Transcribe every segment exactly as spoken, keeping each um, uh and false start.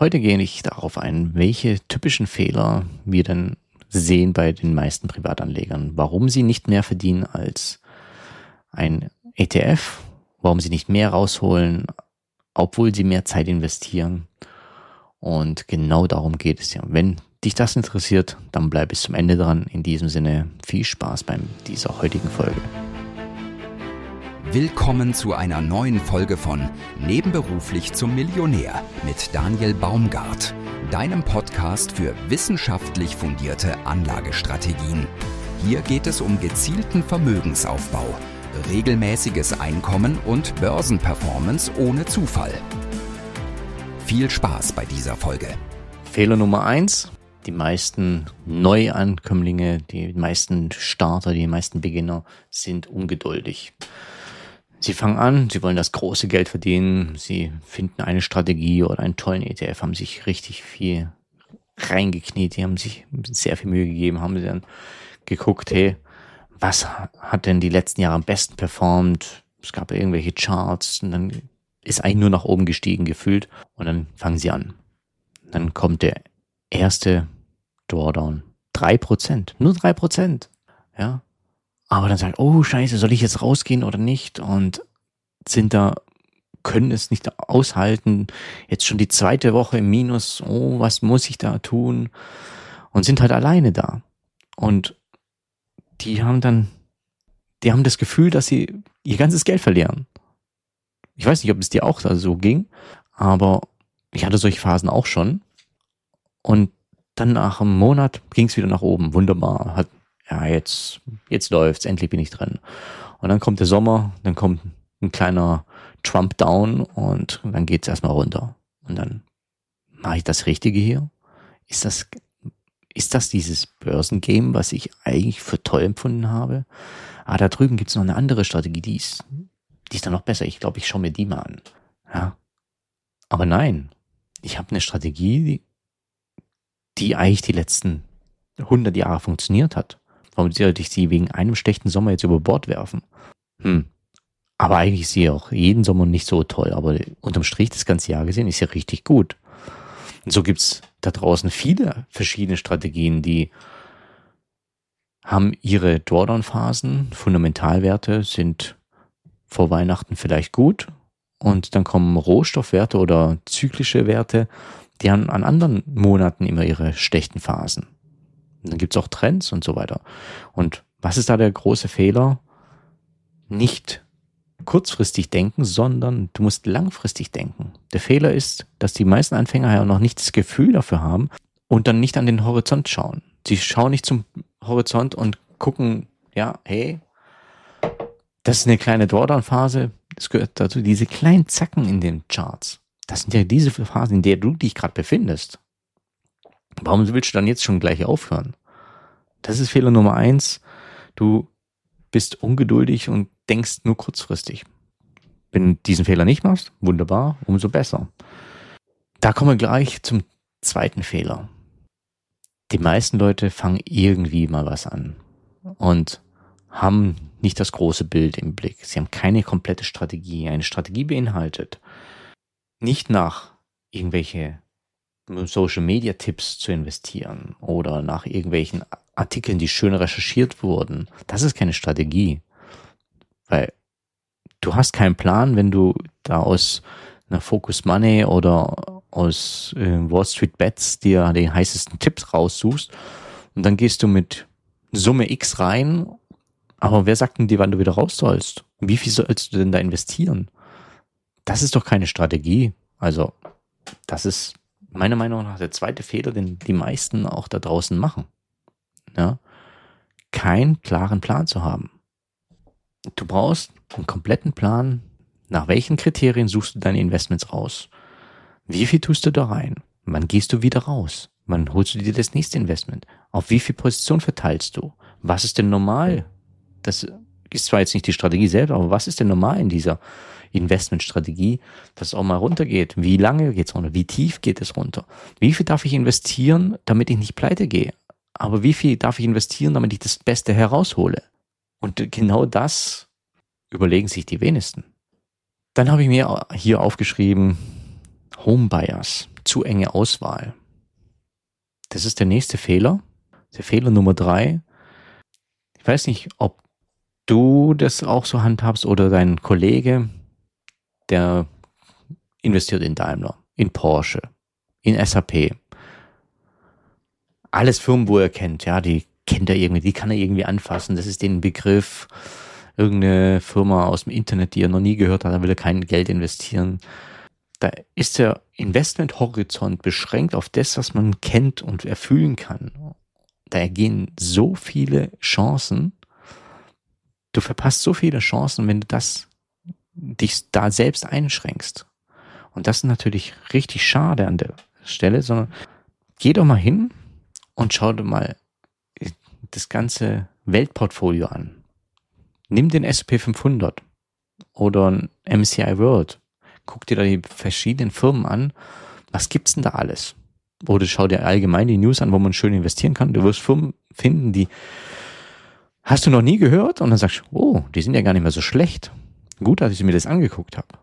Heute gehe ich darauf ein, welche typischen Fehler wir denn sehen bei den meisten Privatanlegern. Warum sie nicht mehr verdienen als ein E T F, warum sie nicht mehr rausholen, obwohl sie mehr Zeit investieren. Und genau darum geht es ja. Wenn dich das interessiert, dann bleib bis zum Ende dran. In diesem Sinne viel Spaß bei dieser heutigen Folge. Willkommen zu einer neuen Folge von Nebenberuflich zum Millionär mit Daniel Baumgart, deinem Podcast für wissenschaftlich fundierte Anlagestrategien. Hier geht es um gezielten Vermögensaufbau, regelmäßiges Einkommen und Börsenperformance ohne Zufall. Viel Spaß bei dieser Folge. Fehler Nummer eins. Die meisten Neuankömmlinge, die meisten Starter, die meisten Beginner sind ungeduldig. Sie fangen an, sie wollen das große Geld verdienen, sie finden eine Strategie oder einen tollen E T F, haben sich richtig viel reingekniet, die haben sich sehr viel Mühe gegeben, haben sie dann geguckt, hey, was hat denn die letzten Jahre am besten performt? Es gab irgendwelche Charts und dann ist eigentlich nur nach oben gestiegen gefühlt und dann fangen sie an. Dann kommt der erste Drawdown. drei Prozent, nur drei Prozent, ja. Aber dann sagen, oh scheiße, soll ich jetzt rausgehen oder nicht? Und sind da, können es nicht aushalten. Jetzt schon die zweite Woche im Minus. Oh, was muss ich da tun? Und sind halt alleine da. Und die haben dann, die haben das Gefühl, dass sie ihr ganzes Geld verlieren. Ich weiß nicht, ob es dir auch da so ging, aber ich hatte solche Phasen auch schon. Und dann nach einem Monat ging es wieder nach oben. Wunderbar. Hat Ja, jetzt, jetzt läuft's, endlich bin ich drin. Und dann kommt der Sommer, dann kommt ein kleiner Trump-Down und dann geht's erstmal runter. Und dann mache ich das Richtige hier? Ist das, ist das dieses Börsengame, was ich eigentlich für toll empfunden habe? Ah, da drüben gibt's noch eine andere Strategie, die ist, die ist dann noch besser. Ich glaube, ich schaue mir die mal an. Ja. Aber nein, ich habe eine Strategie, die, die eigentlich die letzten hundert Jahre funktioniert hat. Warum sollte ich sie wegen einem schlechten Sommer jetzt über Bord werfen? Hm. Aber eigentlich ist sie auch jeden Sommer nicht so toll. Aber unterm Strich das ganze Jahr gesehen ist sie richtig gut. Und so gibt's da draußen viele verschiedene Strategien, die haben ihre Drawdown-Phasen. Fundamentalwerte sind vor Weihnachten vielleicht gut. Und dann kommen Rohstoffwerte oder zyklische Werte, die haben an anderen Monaten immer ihre schlechten Phasen. Und dann gibt's auch Trends und so weiter. Und was ist da der große Fehler? Nicht kurzfristig denken, sondern du musst langfristig denken. Der Fehler ist, dass die meisten Anfänger ja noch nicht das Gefühl dafür haben und dann nicht an den Horizont schauen. Sie schauen nicht zum Horizont und gucken, ja, hey, das ist eine kleine Drawdown-Phase. Das gehört dazu, diese kleinen Zacken in den Charts. Das sind ja diese Phasen, in der du dich gerade befindest. Warum willst du dann jetzt schon gleich aufhören? Das ist Fehler Nummer eins. Du bist ungeduldig und denkst nur kurzfristig. Wenn du diesen Fehler nicht machst, wunderbar, umso besser. Da kommen wir gleich zum zweiten Fehler. Die meisten Leute fangen irgendwie mal was an und haben nicht das große Bild im Blick. Sie haben keine komplette Strategie. Eine Strategie beinhaltet, nicht nach irgendwelche Social-Media-Tipps zu investieren oder nach irgendwelchen Artikeln, die schön recherchiert wurden. Das ist keine Strategie, weil du hast keinen Plan, wenn du da aus einer Focus Money oder aus äh, Wall Street Bets dir den heißesten Tipps raussuchst und dann gehst du mit Summe X rein, aber wer sagt denn dir, wann du wieder raus sollst? Wie viel sollst du denn da investieren? Das ist doch keine Strategie. Also das ist meiner Meinung nach der zweite Fehler, den die meisten auch da draußen machen. Ja, keinen klaren Plan zu haben. Du brauchst einen kompletten Plan. Nach welchen Kriterien suchst du deine Investments raus? Wie viel tust du da rein? Wann gehst du wieder raus? Wann holst du dir das nächste Investment? Auf wie viel Position verteilst du? Was ist denn normal? Das ist zwar jetzt nicht die Strategie selbst, aber was ist denn normal in dieser Investmentstrategie, dass es auch mal runtergeht? Wie lange geht es runter? Wie tief geht es runter? Wie viel darf ich investieren, damit ich nicht pleite gehe? Aber wie viel darf ich investieren, damit ich das Beste heraushole? Und genau das überlegen sich die wenigsten. Dann habe ich mir hier aufgeschrieben, Homebias, zu enge Auswahl. Das ist der nächste Fehler. Der Fehler Nummer drei. Ich weiß nicht, ob du das auch so handhabst oder dein Kollege, der investiert in Daimler, in Porsche, in S A P. Alles Firmen, wo er kennt, ja, die kennt er irgendwie, die kann er irgendwie anfassen. Das ist den Begriff, irgendeine Firma aus dem Internet, die er noch nie gehört hat, da will er kein Geld investieren. Da ist der Investmenthorizont beschränkt auf das, was man kennt und erfüllen kann. Da ergehen so viele Chancen. Du verpasst so viele Chancen, wenn du das dich da selbst einschränkst. Und das ist natürlich richtig schade an der Stelle, sondern geh doch mal hin und schau dir mal das ganze Weltportfolio an. Nimm den S und P fünfhundert oder ein M S C I World. Guck dir da die verschiedenen Firmen an. Was gibt's denn da alles? Oder schau dir allgemein die News an, wo man schön investieren kann. Du wirst Firmen finden, die hast du noch nie gehört und dann sagst du, oh, die sind ja gar nicht mehr so schlecht. Gut, dass ich mir das angeguckt habe.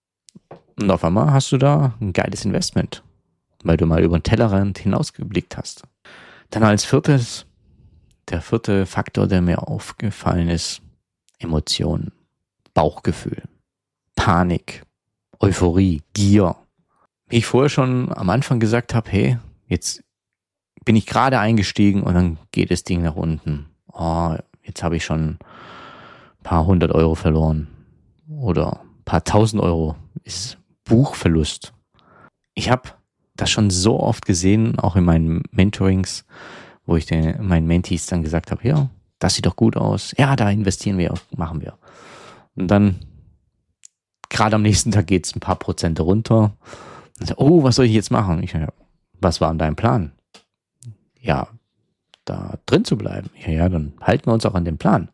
Und auf einmal hast du da ein geiles Investment, weil du mal über den Tellerrand hinausgeblickt hast. Dann als viertes, der vierte Faktor, der mir aufgefallen ist, Emotionen, Bauchgefühl, Panik, Euphorie, Gier. Wie ich vorher schon am Anfang gesagt habe, hey, jetzt bin ich gerade eingestiegen und dann geht das Ding nach unten. Oh, jetzt habe ich schon ein paar hundert Euro verloren oder ein paar tausend Euro. Ist Buchverlust. Ich habe das schon so oft gesehen, auch in meinen Mentorings, wo ich den, meinen Mentees dann gesagt habe, ja, das sieht doch gut aus. Ja, da investieren wir, machen wir. Und dann, gerade am nächsten Tag geht es ein paar Prozent runter. Und so, oh, was soll ich jetzt machen? Ich, ja, was war denn dein Plan? Ja, da drin zu bleiben. Ja, ja, dann halten wir uns auch an den Plan.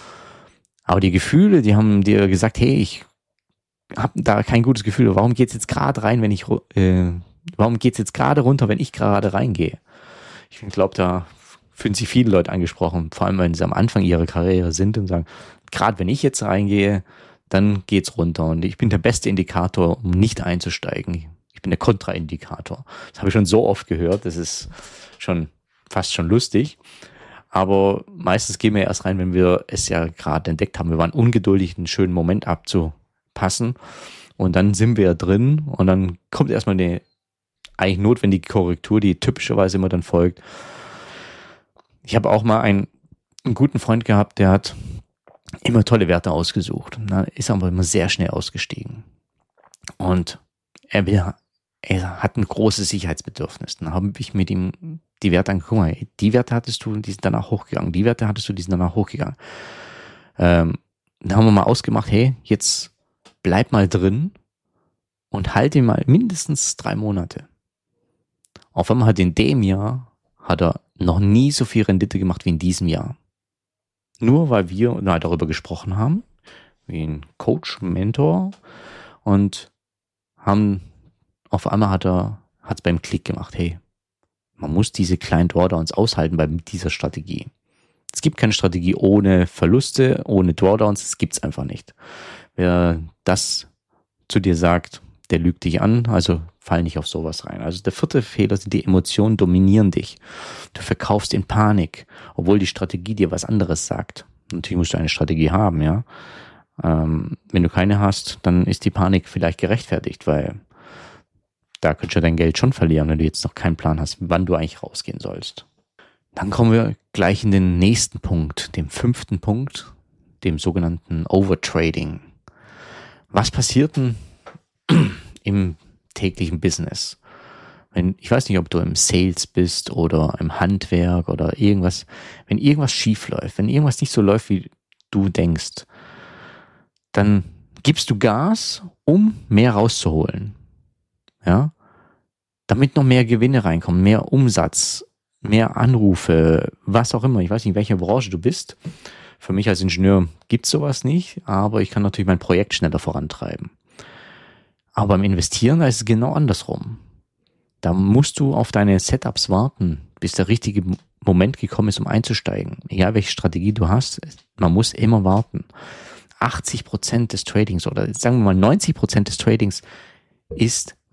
Aber die Gefühle, die haben dir gesagt, hey, ich habe da kein gutes Gefühl. Warum geht's jetzt gerade rein, wenn ich, äh, warum geht's jetzt gerade runter, wenn ich gerade reingehe? Ich glaube, da fühlen sich viele Leute angesprochen, vor allem wenn sie am Anfang ihrer Karriere sind und sagen, gerade wenn ich jetzt reingehe, dann geht's runter und ich bin der beste Indikator, um nicht einzusteigen. Ich bin der Kontraindikator. Das habe ich schon so oft gehört, das ist schon fast schon lustig. Aber meistens gehen wir erst rein, wenn wir es ja gerade entdeckt haben. Wir waren ungeduldig, einen schönen Moment abzupassen und dann sind wir drin und dann kommt erstmal eine eigentlich notwendige Korrektur, die typischerweise immer dann folgt. Ich habe auch mal einen, einen guten Freund gehabt, der hat immer tolle Werte ausgesucht. Da ist aber immer sehr schnell ausgestiegen. Und er will, er hat ein großes Sicherheitsbedürfnis. Dann habe ich mit ihm die Werte angeguckt. Mal, die Werte hattest du, die sind danach hochgegangen. Die Werte hattest du, die sind danach hochgegangen. Ähm, dann haben wir mal ausgemacht, hey, jetzt bleib mal drin und halte ihn mal mindestens drei Monate. Auf einmal hat in dem Jahr hat er noch nie so viel Rendite gemacht wie in diesem Jahr. Nur weil wir na, darüber gesprochen haben, wie ein Coach, Mentor, und haben auf einmal hat er hat es beim Klick gemacht, hey, man muss diese kleinen Drawdowns aushalten bei dieser Strategie. Es gibt keine Strategie ohne Verluste, ohne Drawdowns, das gibt's einfach nicht. Wer das zu dir sagt, der lügt dich an, also fall nicht auf sowas rein. Also der vierte Fehler sind die Emotionen dominieren dich. Du verkaufst in Panik, obwohl die Strategie dir was anderes sagt. Natürlich musst du eine Strategie haben, ja. Ähm, wenn du keine hast, dann ist die Panik vielleicht gerechtfertigt, weil da könntest du dein Geld schon verlieren, wenn du jetzt noch keinen Plan hast, wann du eigentlich rausgehen sollst. Dann kommen wir gleich in den nächsten Punkt, dem fünften Punkt, dem sogenannten Overtrading. Was passiert denn im täglichen Business? Wenn, ich weiß nicht, ob du im Sales bist oder im Handwerk oder irgendwas, wenn irgendwas schief läuft, wenn irgendwas nicht so läuft, wie du denkst, dann gibst du Gas, um mehr rauszuholen. Ja? Damit noch mehr Gewinne reinkommen, mehr Umsatz, mehr Anrufe, was auch immer. Ich weiß nicht, in welcher Branche du bist. Für mich als Ingenieur gibt's sowas nicht, aber ich kann natürlich mein Projekt schneller vorantreiben. Aber beim Investieren, da ist es genau andersrum. Da musst du auf deine Setups warten, bis der richtige Moment gekommen ist, um einzusteigen. Egal welche Strategie du hast, man muss immer warten. achtzig Prozent des Tradings oder sagen wir mal neunzig Prozent des Tradings ist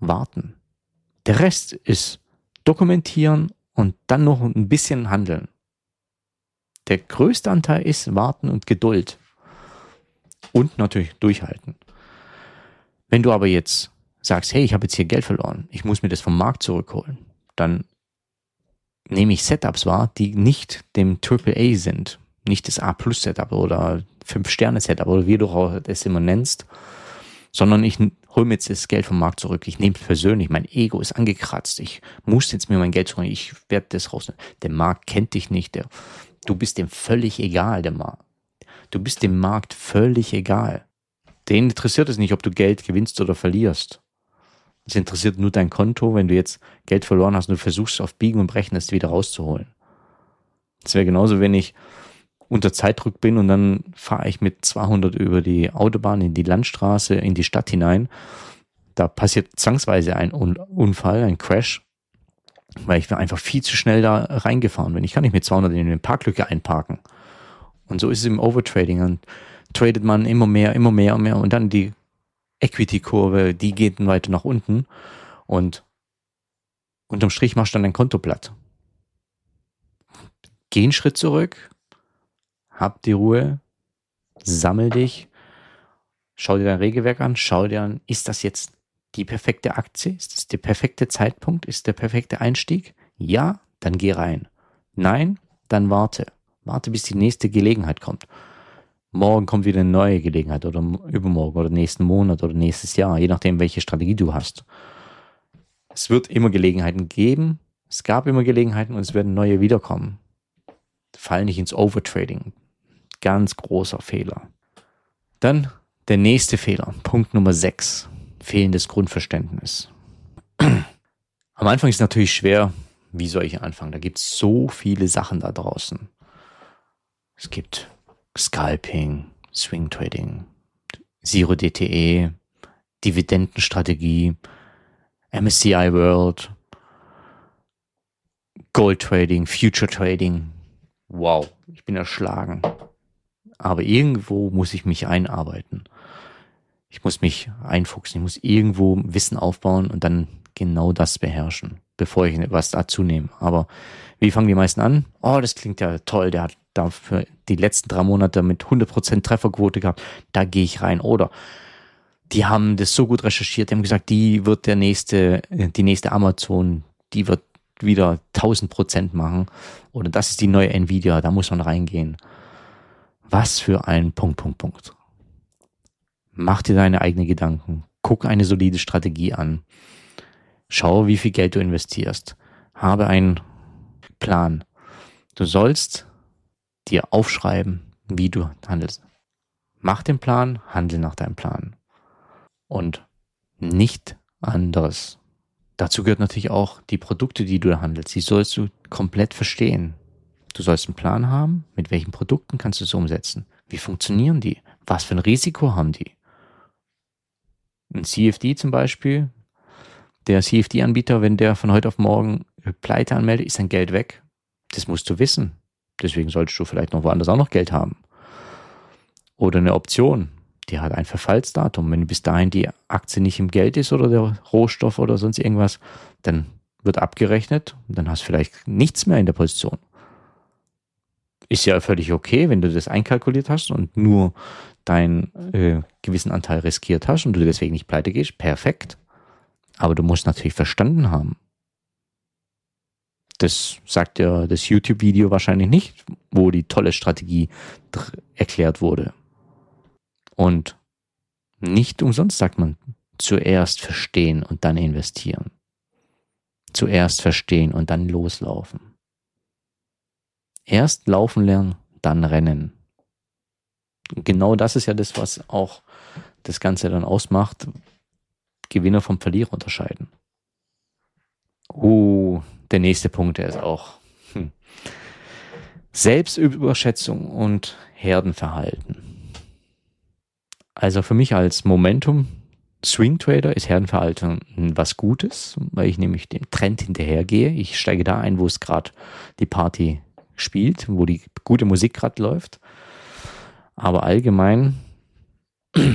warten. Der Rest ist dokumentieren und dann noch ein bisschen handeln. Der größte Anteil ist warten und Geduld. Und natürlich durchhalten. Wenn du aber jetzt sagst, hey, ich habe jetzt hier Geld verloren, ich muss mir das vom Markt zurückholen, dann nehme ich Setups wahr, die nicht dem Triple A sind, nicht das A-Plus-Setup oder fünf Sterne Setup oder wie du auch das immer nennst, sondern ich hole mir jetzt das Geld vom Markt zurück. Ich nehme es persönlich, mein Ego ist angekratzt, ich muss jetzt mir mein Geld zurückholen, ich werde das rausnehmen. Der Markt kennt dich nicht, der, du bist dem völlig egal, der Markt. Du bist dem Markt völlig egal. Den interessiert es nicht, ob du Geld gewinnst oder verlierst. Es interessiert nur dein Konto, wenn du jetzt Geld verloren hast und du versuchst auf Biegen und Brechen das wieder rauszuholen. Das wäre genauso, wenn ich unter Zeitdruck bin und dann fahre ich mit zweihundert über die Autobahn in die Landstraße, in die Stadt hinein. Da passiert zwangsweise ein Unfall, ein Crash, weil ich bin einfach viel zu schnell da reingefahren bin. Ich kann nicht mit zweihundert in eine Parklücke einparken. Und so ist es im Overtrading. Dann tradet man immer mehr, immer mehr und mehr und dann die Equity-Kurve, die geht dann weiter nach unten und unterm Strich machst du dann dein Konto platt. Geh einen Schritt zurück, hab die Ruhe, sammel dich, schau dir dein Regelwerk an, schau dir an, ist das jetzt die perfekte Aktie? Ist das der perfekte Zeitpunkt? Ist der perfekte Einstieg? Ja, dann geh rein. Nein, dann warte. Warte, bis die nächste Gelegenheit kommt. Morgen kommt wieder eine neue Gelegenheit oder übermorgen oder nächsten Monat oder nächstes Jahr, je nachdem, welche Strategie du hast. Es wird immer Gelegenheiten geben, es gab immer Gelegenheiten und es werden neue wiederkommen. Fall nicht ins Overtrading. Ganz großer Fehler. Dann der nächste Fehler, Punkt Nummer sechs, fehlendes Grundverständnis. Am Anfang ist es natürlich schwer, wie soll ich anfangen? Da gibt es so viele Sachen da draußen. Es gibt Scalping, Swing Trading, Zero D T E, Dividendenstrategie, M S C I World, Gold Trading, Future Trading. Wow, ich bin erschlagen. Aber irgendwo muss ich mich einarbeiten. Ich muss mich einfuchsen, ich muss irgendwo Wissen aufbauen und dann genau das beherrschen, bevor ich etwas dazu nehme. Aber wie fangen die meisten an? Oh, das klingt ja toll, der hat dafür die letzten drei Monate mit hundert Prozent Trefferquote gehabt, da gehe ich rein. Oder die haben das so gut recherchiert, die haben gesagt, die wird der nächste, die nächste Amazon, die wird wieder tausend Prozent machen. Oder das ist die neue Nvidia, da muss man reingehen. Was für ein Punkt, Punkt, Punkt. Mach dir deine eigenen Gedanken. Guck eine solide Strategie an. Schau, wie viel Geld du investierst. Habe einen Plan. Du sollst dir aufschreiben, wie du handelst. Mach den Plan, handle nach deinem Plan. Und nicht anderes. Dazu gehört natürlich auch die Produkte, die du handelst. Die sollst du komplett verstehen. Du sollst einen Plan haben, mit welchen Produkten kannst du es umsetzen. Wie funktionieren die? Was für ein Risiko haben die? Ein C F D zum Beispiel, der C F D-Anbieter, wenn der von heute auf morgen Pleite anmeldet, ist sein Geld weg. Das musst du wissen. Deswegen solltest du vielleicht noch woanders auch noch Geld haben. Oder eine Option, die hat ein Verfallsdatum. Wenn bis dahin die Aktie nicht im Geld ist oder der Rohstoff oder sonst irgendwas, dann wird abgerechnet und dann hast du vielleicht nichts mehr in der Position. Ist ja völlig okay, wenn du das einkalkuliert hast und nur deinen äh, gewissen Anteil riskiert hast und du deswegen nicht pleite gehst. Perfekt. Aber du musst natürlich verstanden haben. Das sagt ja das YouTube-Video wahrscheinlich nicht, wo die tolle Strategie dr- erklärt wurde. Und nicht umsonst sagt man, zuerst verstehen und dann investieren. Zuerst verstehen und dann loslaufen. Erst laufen lernen, dann rennen. Und genau das ist ja das, was auch das Ganze dann ausmacht. Gewinner vom Verlierer unterscheiden. Oh, der nächste Punkt, der ist auch hm. Selbstüberschätzung und Herdenverhalten. Also für mich als Momentum Swing Trader ist Herdenverhalten was Gutes, weil ich nämlich dem Trend hinterhergehe. Ich steige da ein, wo es gerade die Party spielt, wo die gute Musik gerade läuft. Aber allgemein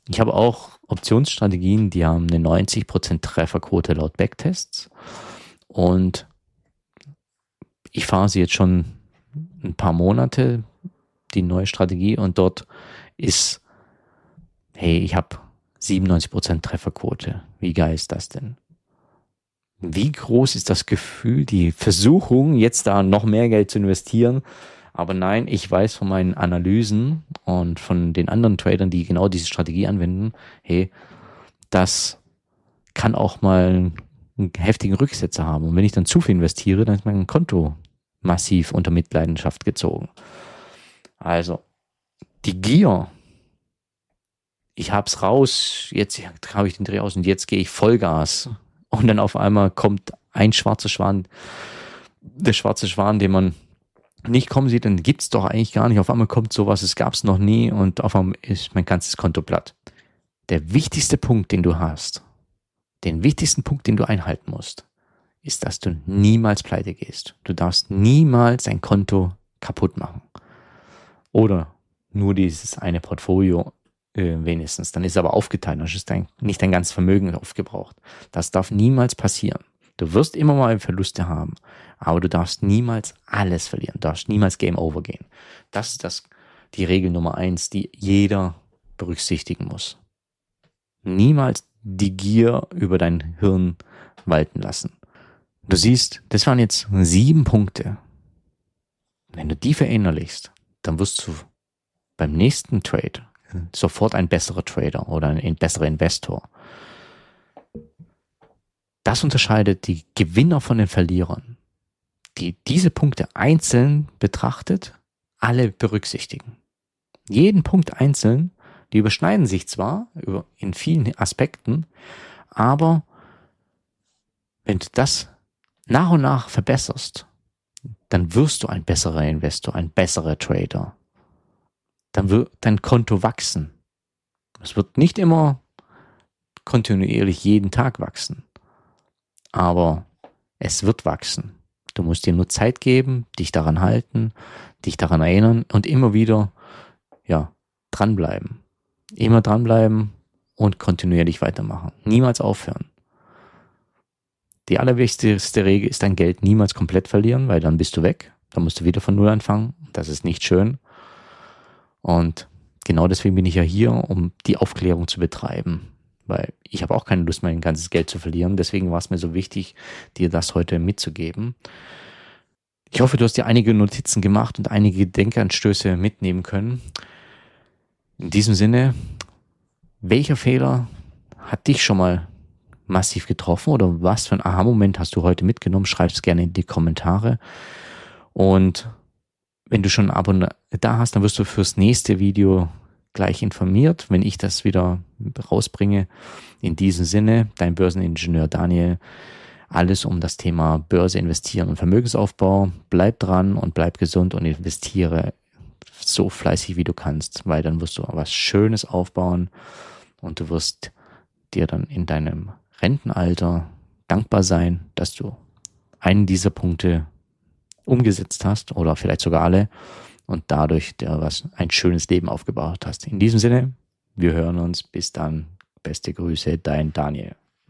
Ich habe auch Optionsstrategien, die haben eine neunzig Prozent Trefferquote laut Backtests und ich fahre sie jetzt schon ein paar Monate, die neue Strategie, und dort ist, hey, ich habe siebenundneunzig Prozent Trefferquote. Wie geil ist das denn? Wie groß ist das Gefühl, die Versuchung, jetzt da noch mehr Geld zu investieren? Aber nein, ich weiß von meinen Analysen und von den anderen Tradern, die genau diese Strategie anwenden, hey, das kann auch mal einen heftigen Rücksetzer haben. Und wenn ich dann zu viel investiere, dann ist mein Konto massiv unter Mitleidenschaft gezogen. Also, die Gier, ich hab's raus, jetzt habe ich den Dreh aus und jetzt gehe ich Vollgas. Und dann auf einmal kommt ein schwarzer Schwan, der schwarze Schwan, den man nicht kommen sieht, dann gibt's doch eigentlich gar nicht. Auf einmal kommt sowas, es gab's noch nie und auf einmal ist mein ganzes Konto platt. Der wichtigste Punkt, den du hast, den wichtigsten Punkt, den du einhalten musst, ist, dass du niemals pleite gehst. Du darfst niemals dein Konto kaputt machen. Oder nur dieses eine Portfolio äh, wenigstens. Dann ist es aber aufgeteilt, dann ist dein, nicht dein ganzes Vermögen aufgebraucht. Das darf niemals passieren. Du wirst immer mal Verluste haben, aber du darfst niemals alles verlieren. Du darfst niemals Game Over gehen. Das ist das, die Regel Nummer eins, die jeder berücksichtigen muss. Niemals die Gier über dein Hirn walten lassen. Du siehst, das waren jetzt sieben Punkte. Wenn du die verinnerlichst, dann wirst du beim nächsten Trade sofort ein besserer Trader oder ein besserer Investor. Das unterscheidet die Gewinner von den Verlierern, die diese Punkte einzeln betrachtet, alle berücksichtigen. Jeden Punkt einzeln, die überschneiden sich zwar in vielen Aspekten, aber wenn du das nach und nach verbesserst, dann wirst du ein besserer Investor, ein besserer Trader. Dann wird dein Konto wachsen. Es wird nicht immer kontinuierlich jeden Tag wachsen, aber es wird wachsen. Du musst dir nur Zeit geben, dich daran halten, dich daran erinnern und immer wieder, ja, dranbleiben. Immer dranbleiben und kontinuierlich weitermachen. Niemals aufhören. Die allerwichtigste Regel ist, dein Geld niemals komplett verlieren, weil dann bist du weg. Dann musst du wieder von Null anfangen. Das ist nicht schön. Und genau deswegen bin ich ja hier, um die Aufklärung zu betreiben. Weil ich habe auch keine Lust, mein ganzes Geld zu verlieren. Deswegen war es mir so wichtig, dir das heute mitzugeben. Ich hoffe, du hast dir einige Notizen gemacht und einige Denkanstöße mitnehmen können. In diesem Sinne, welcher Fehler hat dich schon mal massiv getroffen oder was für ein Aha-Moment hast du heute mitgenommen? Schreib es gerne in die Kommentare. Und wenn du schon ein Abo da hast, dann wirst du fürs nächste Video gleich informiert, wenn ich das wieder rausbringe. In diesem Sinne, dein Börseningenieur Daniel. Alles um das Thema Börse, Investieren und Vermögensaufbau. Bleib dran und bleib gesund und investiere so fleißig wie du kannst, weil dann wirst du was Schönes aufbauen und du wirst dir dann in deinem Rentenalter dankbar sein, dass du einen dieser Punkte umgesetzt hast oder vielleicht sogar alle und dadurch dir was ein schönes Leben aufgebaut hast. In diesem Sinne, wir hören uns. Bis dann. Beste Grüße, dein Daniel.